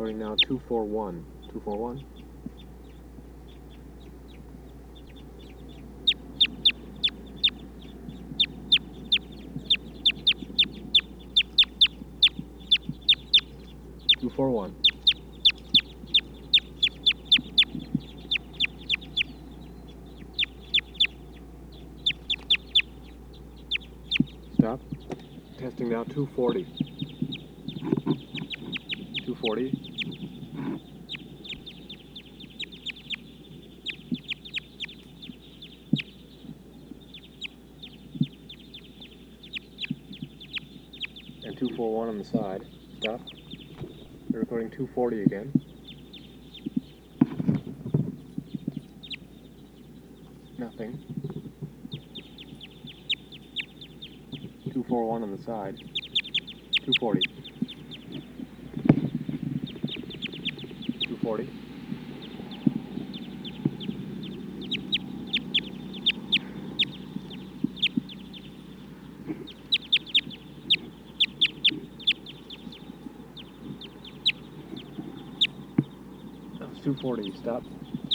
Recording now 241. 241. Two, 4, 1. Stop. Testing now 240. 240. And 241 on the side. Stop. We're recording 240 again. Nothing. 241 on the side. 240. 240. That was 240. Stop.